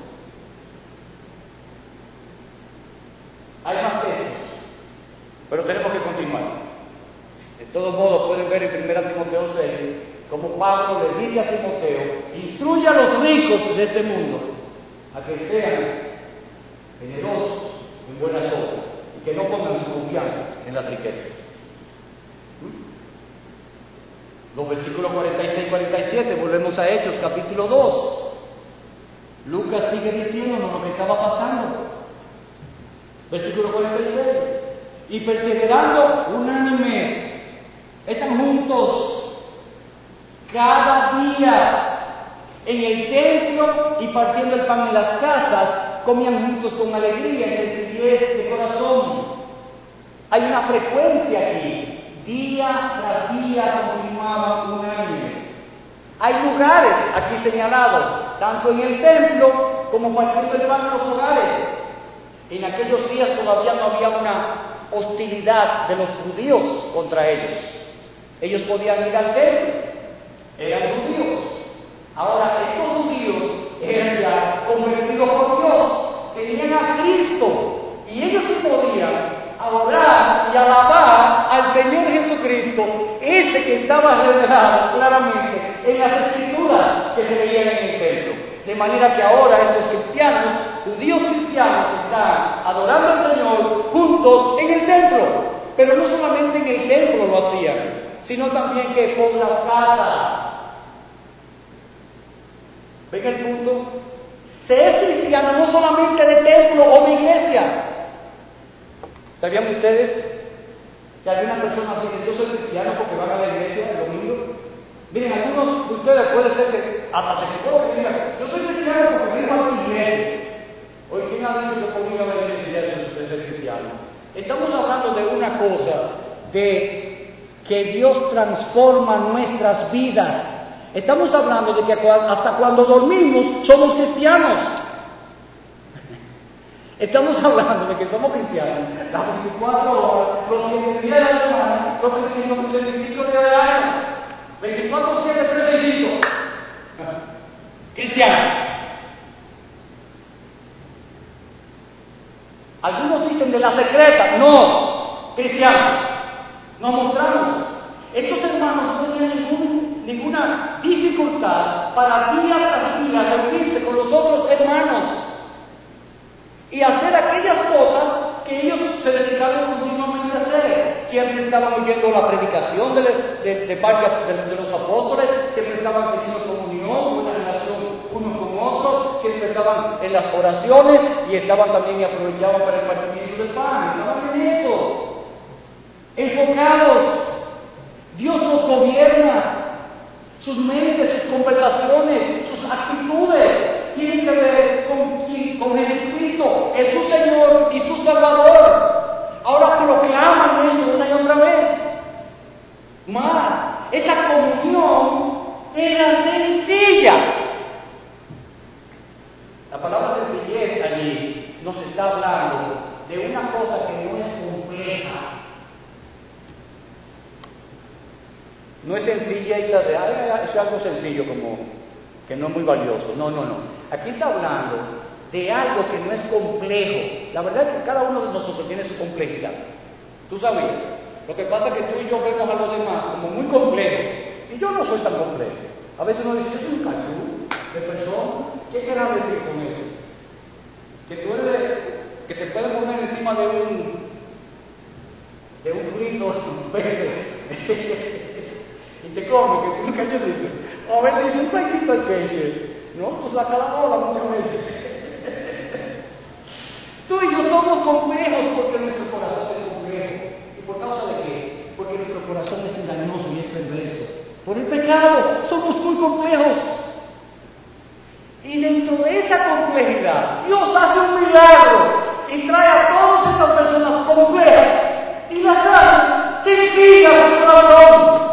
Hay más textos, pero tenemos que continuar. De todos modos, pueden ver en primera Timoteo seis, como Pablo le dice a Timoteo, instruye a los ricos de este mundo a que sean generosos en buenas obras y que no pongan su confianza en las riquezas. Los versículos cuarenta y seis y cuarenta y siete, volvemos a Hechos capítulo dos. Lucas sigue diciéndonos lo que estaba pasando. Versículo cuarenta y seis. Y perseverando unánimes, están juntos cada día en el templo y partiendo el pan en las casas, comían juntos con alegría y sencillez de corazón. Hay una frecuencia aquí. Día tras día continuaban unánimes. Hay lugares aquí señalados, tanto en el templo como partiendo el pan en los hogares. En aquellos días todavía no había una hostilidad de los judíos contra ellos. Ellos podían ir al templo, eran judíos. Ahora, estos judíos eran ya convertidos por Dios, tenían a Cristo, y ellos sí podían adorar y alabar al Señor Jesucristo, ese que estaba revelado claramente en las Escrituras que se veían en el templo. De manera que ahora estos cristianos, judíos cristianos, están adorando al Señor juntos en el templo. Pero no solamente en el templo lo hacían, sino también que por las casas. ¿Ven el punto? Se es cristiano no solamente de templo o de iglesia. ¿Sabían ustedes que algunas personas dicen, yo soy cristiano porque van a la iglesia el domingo? Miren, algunos de ustedes puede ser que hasta se equivoquen que digan, yo soy cristiano porque vengo a la iglesia. Hoy, ¿quién ha dicho que por ir a la iglesia es ser cristiano? Estamos hablando de una cosa, de que Dios transforma nuestras vidas. Estamos hablando de que hasta cuando dormimos somos cristianos. Estamos hablando de que somos cristianos las veinticuatro horas, los siete días de la semana, los trescientos sesenta y cinco días del año, veinticuatro siete, treinta y cinco. Cristianos. Algunos dicen de la secreta, no, cristianos. Nos mostramos. Estos hermanos no tenían ningún, ninguna dificultad para día tras día reunirse con los otros hermanos y hacer aquellas cosas que ellos se dedicaron continuamente a hacer. Siempre estaban oyendo la predicación de, de, de parte de, de los apóstoles, siempre estaban teniendo comunión, una relación unos con otros, siempre estaban en las oraciones y estaban también y aprovechaban para el partimiento del pan. Estaban en eso, enfocados. Dios los gobierna. Sus mentes, sus conversaciones, sus actitudes tienen que ver con, con Jesucristo, es su Señor y su Salvador. Ahora proclaman eso una y otra vez. más. Esa comunión era sencilla. La palabra sencillez allí nos está hablando de una cosa que no es compleja. No es sencilla y la de, ay, es algo sencillo como que no es muy valioso. No, no, no. Aquí está hablando de algo que no es complejo. La verdad es que cada uno de nosotros tiene su complejidad. ¿Tú sabías? Lo que pasa es que tú y yo vemos a los demás como muy complejos. Y yo no soy tan complejo. A veces uno dice, yo soy un cachú de persona. ¿Qué querrás decir con eso? Que tú eres de, que te pueden poner encima de un de un frito verde y te come, que tú nunca dices. O a veces dicen, ¿para qué está el queche? No, pues la calabola muchas veces. Tú y yo somos complejos porque nuestro corazón es complejo. ¿Y por causa de qué? Porque nuestro corazón es engañoso y es perverso. Por el pecado somos muy complejos. Y dentro de esa complejidad, Dios hace un milagro y trae a todas esas personas complejas y las hace sencillas de corazón.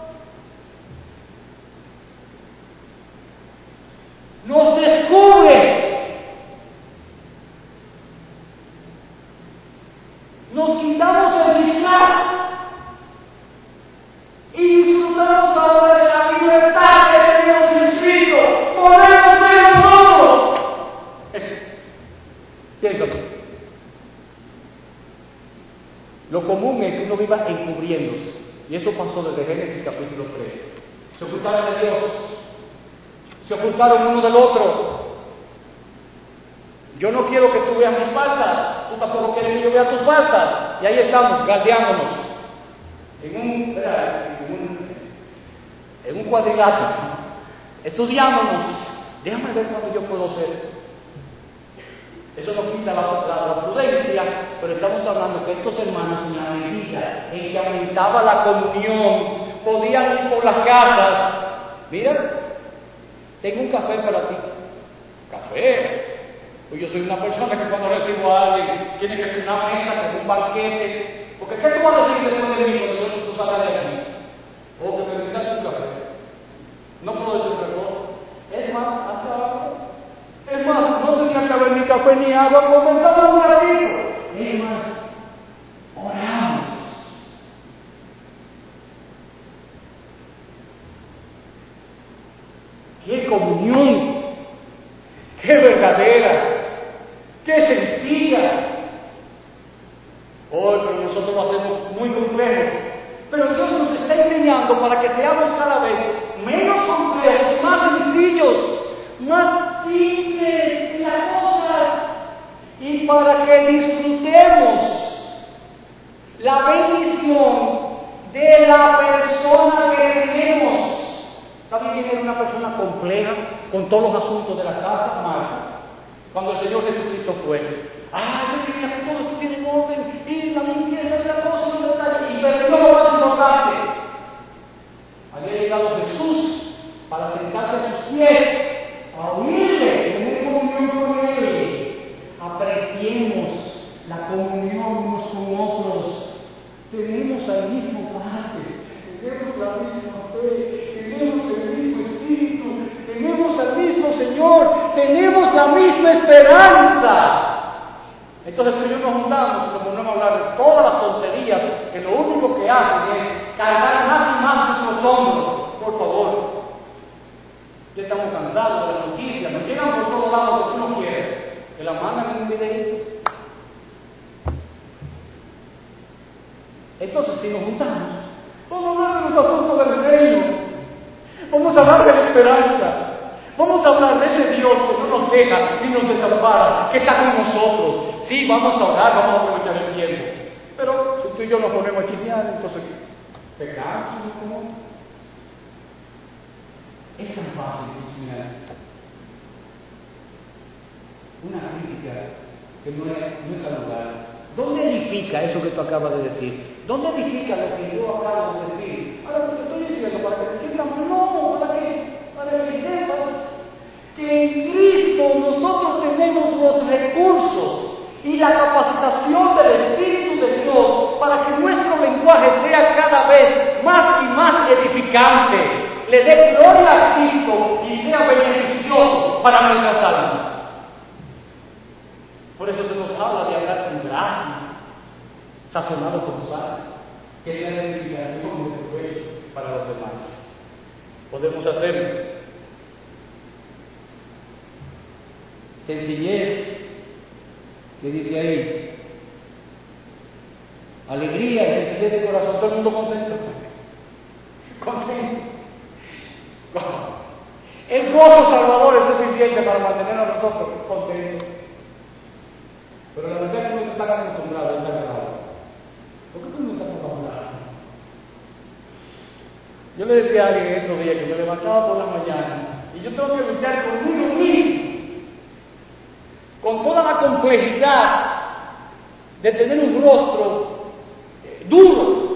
Nos descubre, nos quitamos el disfraz y disfrutamos ahora de la libertad que tenemos en Cristo. Podemos ser nosotros. Fíjate. Lo común es que uno viva encubriéndose, y eso pasó desde Génesis capítulo tres. Se ocultaron de Dios. Se ocultaron uno del otro. Yo no quiero que tú veas mis faltas, tú tampoco quieres que yo vea tus faltas. Y ahí estamos, galdeándonos en un, en un, en un cuadrilátero, estudiándonos. Déjame ver cuándo yo puedo ser. Eso no quita la, la, la prudencia, pero estamos hablando que estos hermanos, en la medida en que aumentaba la comunión, podían ir por las casas. Mira, tengo un café para ti. ¿Café? Pues yo soy una persona que cuando recibo a alguien tiene que ser una mesa, como un banquete. Porque ¿qué tú vas a decir después de mí cuando yo tú salgas de aquí? O que me pidas un café. No puedo decir otra cosa. Es más, hasta ahora. Es más, no tenía que haber ni café ni agua, comenzamos un ratito. Es más, oramos. ¡Qué comunión! ¡Qué verdadera! ¡Qué sencilla! Hoy, pero nosotros lo hacemos muy complejos. Pero Dios nos está enseñando para que seamos cada vez menos complejos, más sencillos, más simples en las cosas, y para que disfrutemos la bendición de la persona que tenemos. ¿Saben quién era una persona compleja con todos los asuntos de la casa? Marta. Cuando el Señor Jesucristo fue, ah, yo quería que todo estuviera en orden, y la limpieza y la cosa y los detalles, y perdió lo más importante. Había llegado Jesús para sentarse a sus pies, a oírle, tener comunión con Él. Apreciemos la comunión unos con otros. Tenemos al mismo Padre, tenemos la misma fe, tenemos el mismo Espíritu, tenemos al mismo Señor, tenemos la misma esperanza. Entonces tú y yo nos juntamos y nos ponemos a hablar de todas las tonterías que lo único que hacen es cargar más y más nuestros hombros. Por favor, ya estamos cansados de las noticias, nos llegan por todos lados lo que tú no quieres, que la mandan en un videito. Entonces, si nos juntamos, vamos a hablar de los asuntos del reino, vamos a hablar de la esperanza, vamos a hablar de ese Dios que no nos deja ni nos desampara, que está con nosotros. Sí, vamos a orar, vamos a aprovechar el tiempo, pero si tú y yo nos ponemos a chismear, entonces pecamos, ¿cómo? Es tan fácil chismear. Una crítica que no es, no es saludable. ¿Dónde edifica eso que tú acabas de decir? ¿Dónde edifica lo que yo acabo de decir? Ahora te estoy diciendo para que te sientas, no, para que, para que sepas que en Cristo nosotros tenemos los recursos y la capacitación del Espíritu de Dios para que nuestro lenguaje sea cada vez más y más edificante, le dé gloria a Cristo y sea beneficioso para nuestras almas. Por eso se nos habla de hablar con gracia, sazonado con sal, que es la edificación de provecho para los demás. Podemos hacerlo. Sencillez, que dice ahí, alegría y sencillez de corazón, todo el mundo contento. Contento. El gozo salvador es suficiente para mantener a nosotros contentos. Pero la verdad es que no están acostumbrados a estar agradados. ¿Por qué tú no estás acostumbrado? Yo le decía a alguien estos días que me levantaba por la mañana y yo tengo que luchar conmigo mismo, con toda la complejidad de tener un rostro eh, duro.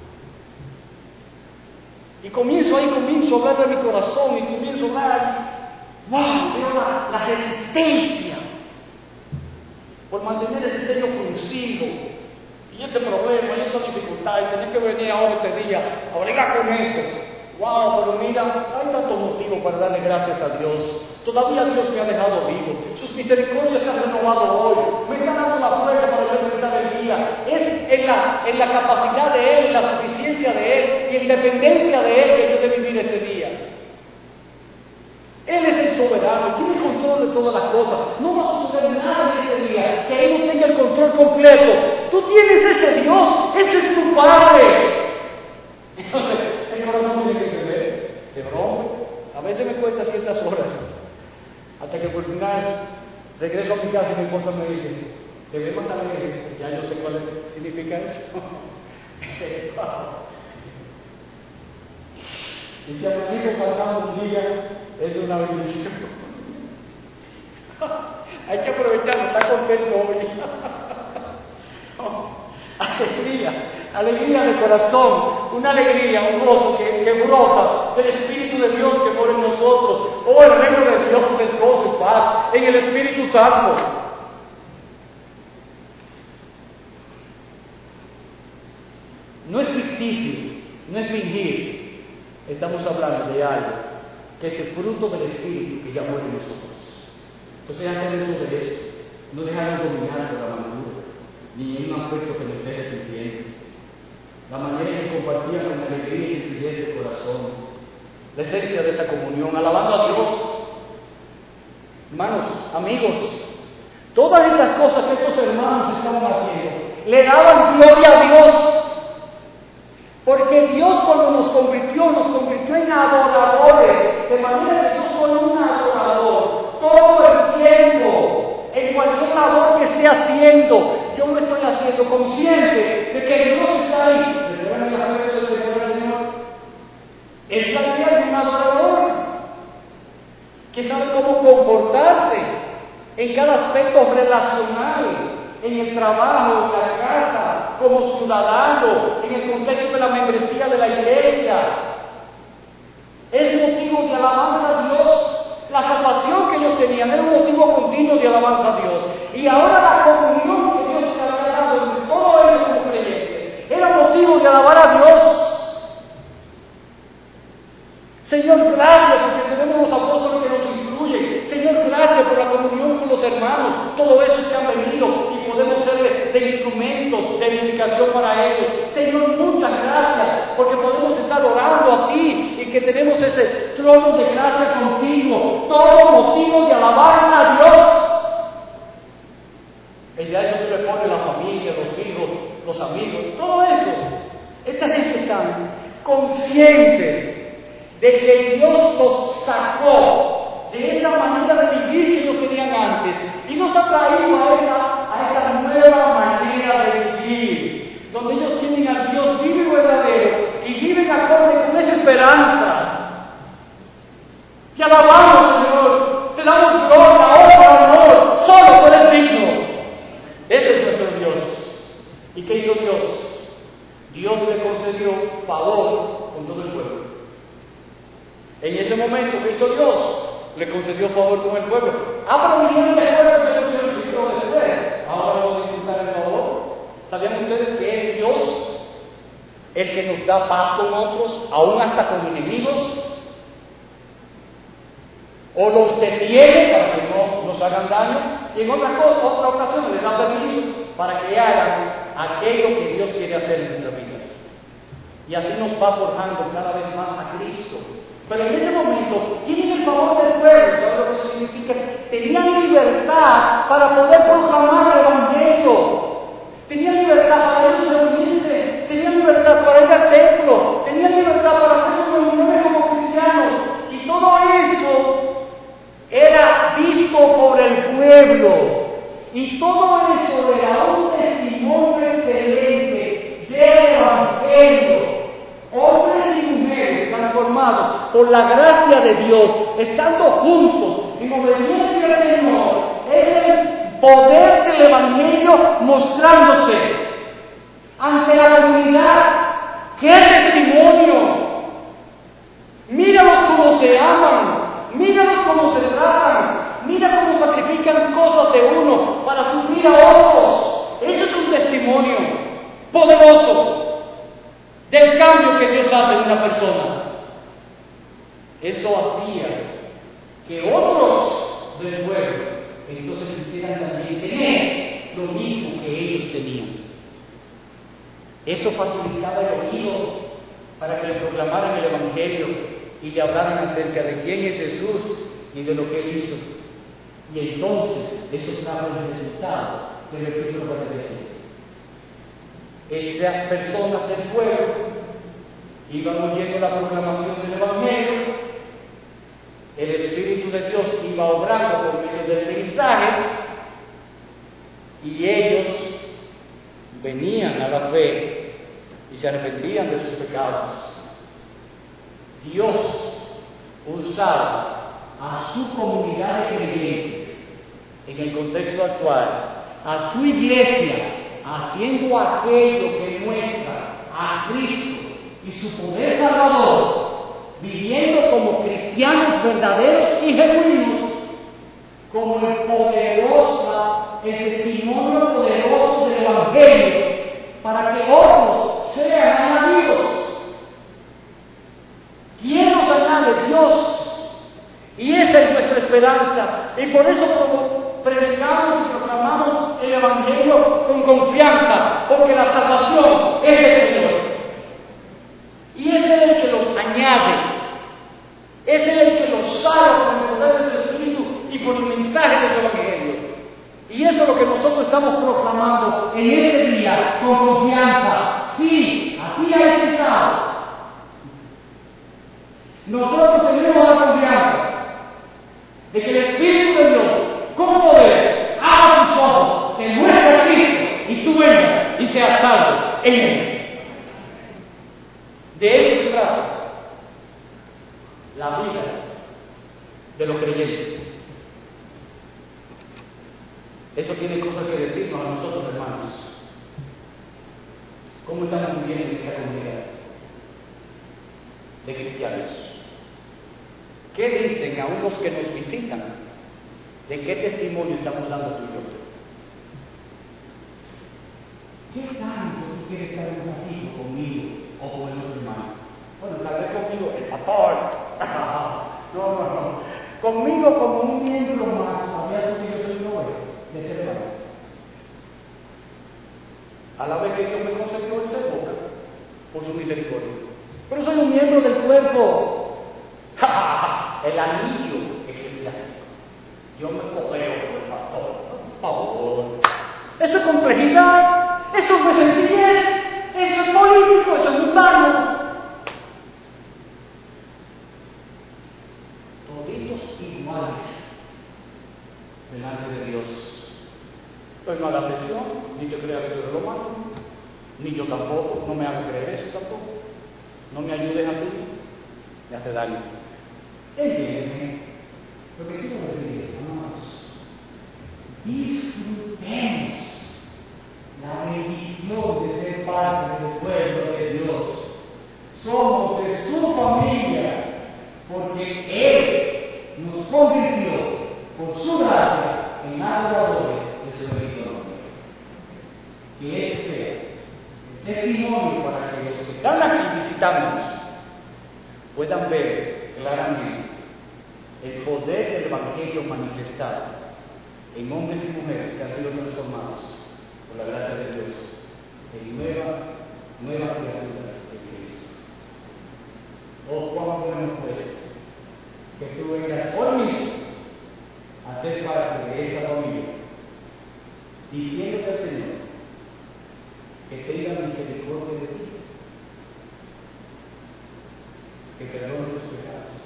Y comienzo ahí, comienzo a hablar de mi corazón y comienzo a hablar, wow, veo la, la resistencia por mantener ese sello fruncido. Y este problema, y esta dificultad, y tener que venir ahora este día a bregar con esto. Wow, pero mira, hay tantos motivos para darle gracias a Dios. Todavía Dios me ha dejado vivo. Sus misericordias se han renovado hoy. Me está dando la fuerza para yo enfrentar el día. Es en la, en la capacidad de Él, en la suficiencia de Él y en dependencia de Él que yo he de vivir este día. Él es el soberano, tiene el control de todas las cosas. No va a suceder nada en este día que Él no tenga el control completo. Tú tienes ese Dios, ese es tu Padre. Entonces, el corazón tiene que creer, de broma. A veces me cuesta ciertas horas, hasta que por final regreso a mi casa y mi esposa me dice, te voy a matar a la iglesia. Ya yo sé cuál significa eso. Y que a mi hijo faltando un día es una bendición. Hay que aprovecharlo, está contento hoy. Alegría, alegría de corazón, una alegría, un gozo que, que brota del Espíritu de Dios que mora en nosotros. Oh, el reino de Dios es gozo y paz en el Espíritu Santo. No es ficticio, no es fingir. Estamos hablando de algo que es el fruto del Espíritu que ya mora en nosotros. Entonces, antes de eso, no dejarnos dominar por la amargura, ni en un aspecto que nos deje sintiendo. La manera en que compartían con alegría y sencillez de corazón, la esencia de esa comunión, alabando a Dios. Hermanos, amigos, todas estas cosas que estos hermanos estaban haciendo, le daban gloria a Dios. Porque Dios cuando nos convirtió, nos convirtió en adoradores, de manera que yo soy un adorador, todo el tiempo, en cualquier labor que esté haciendo, yo lo estoy haciendo consciente de que Dios está ahí. ¿Recuerdan la frase del Señor? Es la idea de un adorador, que sabe cómo comportarse en cada aspecto relacional, en el trabajo, en la casa, como ciudadano, en el contexto de la membresía de la iglesia. Es motivo de alabanza a Dios. La salvación que ellos tenían era un motivo continuo de alabanza a Dios. Y ahora la comunión que Dios te había dado entre todos ellos como creyentes era motivo de alabar a Dios. Señor, gracias porque tenemos los apóstoles que nos instruyen. Señor, gracias por la comunión con los hermanos. Todo eso que han venido y podemos ser de, de instrumentos de edificación para ellos. Señor, muchas gracias porque podemos estar orando a ti y que tenemos ese trono de gracia continuo. Todo motivo de alabar a Dios. Y a eso se le pone la familia, los hijos, los amigos, todo eso. Esta gente está consciente de que Dios los sacó de esa manera de vivir que ellos tenían antes y nos ha traído a esta, a esta nueva manera de vivir, donde ellos tienen al Dios vivo y verdadero y viven acorde con esa esperanza. Te alabamos, Señor, te damos gloria, honra, honor, solo tú eres digno. Ese es nuestro Dios. ¿Y qué hizo Dios? Dios le concedió favor con todo el pueblo. En ese momento, ¿qué hizo Dios? Le concedió favor con el pueblo. Ah, pero vinieron de pueblo que se solicitó después. Ahora vamos a disfrutar el favor. ¿Sabían ustedes que es Dios el que nos da paz con otros, aún hasta con enemigos, o los detiene para que no nos hagan daño, y en otras cosas, otras ocasiones les da permiso para que hagan aquello que Dios quiere hacer en nuestras vidas. Y así nos va forjando cada vez más a Cristo. Pero en ese momento tienen el favor del pueblo, ¿sabes lo que significa? Tenían libertad para poder proclamar el Evangelio. Tenían libertad para ellos reunirse, tenían libertad para ir al templo, tenían libertad para hacer sus reuniones como cristianos. Y todo eso era visto por el pueblo. Y todo eso era un testimonio excelente del Evangelio. Hombres y mujeres transformados por la gracia de Dios, estando juntos en obediencia al Señor, es el poder del Evangelio mostrándose ante la comunidad. ¡Qué testimonio! Míralos cómo se aman, míralos cómo se tratan, mira cómo sacrifican cosas de uno para subir a otros. Eso es un testimonio poderoso del cambio que Dios hace en una persona. Eso hacía que otros del pueblo entonces quisieran también tener lo mismo que ellos tenían. Eso facilitaba el oído para que le proclamaran el Evangelio y le hablaran acerca de quién es Jesús y de lo que Él hizo. Y entonces eso trajo el resultado del versículo cuarenta y seis. Estas personas del pueblo iban oyendo la proclamación del Evangelio, el Espíritu de Dios iba obrando por medio del mensaje, y ellos venían a la fe y se arrepentían de sus pecados. Dios usaba a su comunidad de creyentes, en el contexto actual, a su iglesia, haciendo aquello que muestra a Cristo y su poder salvador, viviendo como cristianos verdaderos y genuinos, como el poderosa, el testimonio poderoso del Evangelio, para que otros sean añadidos. ¿Quién nos añade? Dios. Y esa es nuestra esperanza. Y por eso predicamos y proclamamos el Evangelio con confianza, porque la salvación es del Señor. Y es Él el que los añade, es Él el que los salva con el poder de su Espíritu y por el mensaje de su Evangelio. Y eso es lo que nosotros estamos proclamando en este día, con confianza. Sí, aquí hay cesado. Nosotros tenemos la confianza de que el Espíritu de Dios, con poder, abra tus ojos, te muestre a Cristo y tú vengas y seas salvo en Él. De eso se trata la vida de los creyentes. Eso tiene cosas que decirnos a nosotros, hermanos. ¿Cómo estamos viviendo en esta comunidad de cristianos? ¿Qué dicen a unos que nos visitan? ¿De qué testimonio estamos dando tú y yo? ¿Qué tanto tú quieres estar un ratito conmigo o con el otro hermano? Bueno, tal vez conmigo, el pastor. No, no, no. Conmigo como un miembro más, sabía que yo soy nuevo de este hermano. A la vez que Dios me concedió esa época, por su misericordia. Pero soy un miembro del cuerpo. El anillo eclesiástico. Yo me copeo con el pastor. Por favor. Eso es complejidad. Eso es sencillez. Eso es político. Eso es mundano. Toditos iguales delante de Dios. Pues no hagas excepción, ni te creas que tú eres lo máximo, ni yo tampoco, no me hagas creer eso tampoco. No me ayudes así, me hace daño. Entiéndeme, lo que quiero decir, hermanos, disfrutemos la bendición de ser parte del pueblo de Dios. Somos de su familia, porque Él nos convirtió por su gracia en adoradores de su bendito nombre. Que este sea el testimonio para que los que están puedan ver claramente el poder del Evangelio manifestado en hombres y mujeres que han sido transformados por la gracia de Dios en nueva, nueva criatura de Cristo. Oh, cuán bueno pues que tú vengas hoy mismo a ser parte de esta familia, diciéndole al Señor que tenga misericordia de ti, que perdone tus pecados,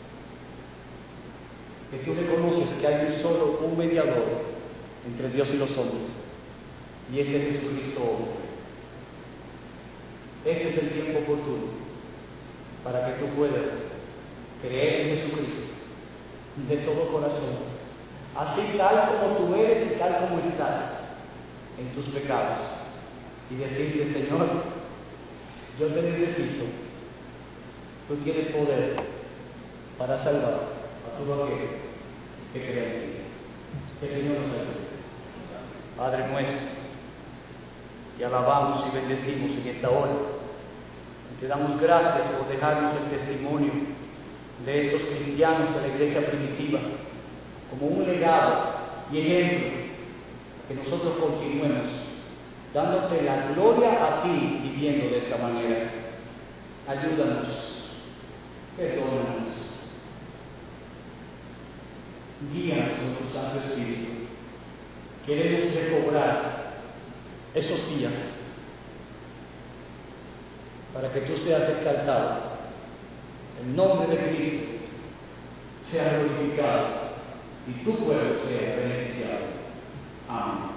que tú reconoces que hay un solo, un mediador entre Dios y los hombres, y ese es Jesucristo hombre. Este es el tiempo oportuno para que tú puedas creer en Jesucristo de todo corazón, así tal como tú eres y tal como estás en tus pecados, y decirle: Señor, yo te necesito, tú tienes poder para salvar a todo aquel que cree en ti. Que el Señor nos ayude. Padre nuestro, te alabamos y bendecimos en esta hora, y te damos gracias por dejarnos el testimonio de estos cristianos de la iglesia primitiva como un legado y ejemplo, que nosotros continuemos dándote la gloria a ti viviendo de esta manera. Ayúdanos, perdónanos, guíanos con tu Santo Espíritu. Queremos recobrar esos días para que tú seas exaltado, el nombre de Cristo sea glorificado y tu pueblo sea beneficiado. Amén.